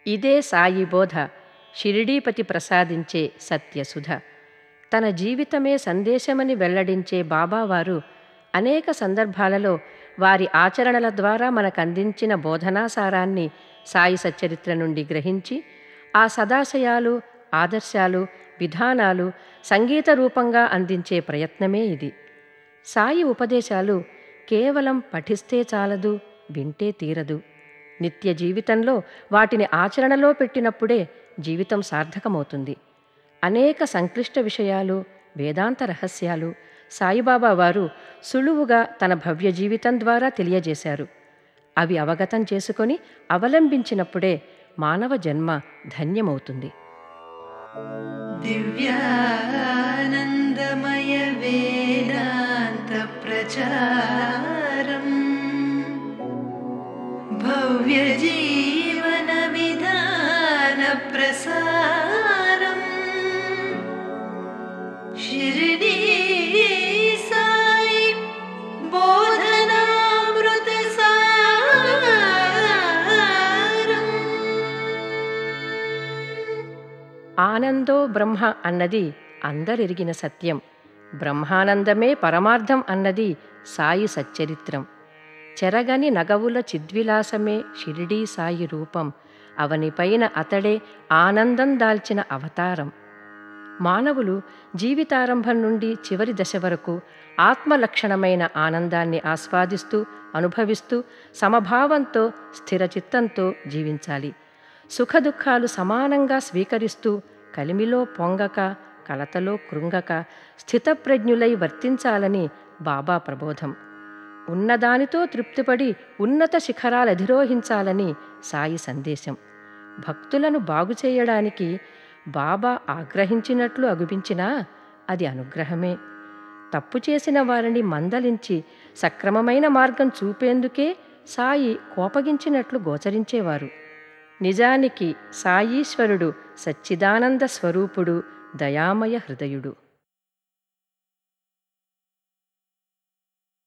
ఇదే సాయి బోధ, షిరిడీపతి ప్రసాదించే సత్యసుధ. తన జీవితమే సందేశమని వెల్లడించే బాబావారు అనేక సందర్భాలలో వారి ఆచరణల ద్వారా మనకందించిన బోధనాసారాన్ని సాయి సచ్చరిత్ర నుండి గ్రహించి ఆ సదాశయాలు, ఆదర్శాలు, విధానాలు సంగీత రూపంగా అందించే ప్రయత్నమే ఇది. సాయి ఉపదేశాలు కేవలం పఠిస్తే చాలదు, వింటే తీరదు. నిత్య జీవితంలో వాటిని ఆచరణలో పెట్టినప్పుడే జీవితం సార్థకమవుతుంది. అనేక సంక్లిష్ట విషయాలు, వేదాంత రహస్యాలు సాయిబాబా వారు సులువుగా తన భవ్య జీవితం ద్వారా తెలియజేశారు. అవి అవగతం చేసుకొని అవలంబించినప్పుడే మానవ జన్మ ధన్యమవుతుంది. దివ్యానందమయ వేదాంత ప్రచారం భవ్య జీవన విధాన ప్రసారం షిరిడీ సాయి బోధనామృత సారం. ఆనందో బ్రహ్మ అన్నది అందరెరిగిన సత్యం. బ్రహ్మానందమే పరమార్థం అన్నది సాయి సచ్చరిత్రం. చెరగని నగవుల చిద్విలాసమే షిరిడీ సాయి రూపం. అవనిపైన అతడే ఆనందం దాల్చిన అవతారం. మానవులు జీవితారంభం నుండి చివరి దశ వరకు ఆత్మలక్షణమైన ఆనందాన్ని ఆస్వాదిస్తూ, అనుభవిస్తూ, సమభావంతో, స్థిరచిత్తంతో జీవించాలి. సుఖదుఖాలు సమానంగా స్వీకరిస్తూ, కలిమిలో పొంగక, కలతలో కృంగక, స్థితప్రజ్ఞులై వర్తించాలని బాబా ప్రబోధం. ఉన్నదానితో తృప్తిపడి ఉన్నత శిఖరాలధిరోహించాలని సాయి సందేశం. భక్తులను బాగుచేయడానికి బాబా ఆగ్రహించినట్లు అగుపించినా అది అనుగ్రహమే. తప్పు చేసిన వారిని మందలించి సక్రమమైన మార్గం చూపేందుకే సాయి కోపగించినట్లు గోచరించేవారు. నిజానికి సాయీశ్వరుడు సచ్చిదానంద స్వరూపుడు, దయామయ హృదయుడు.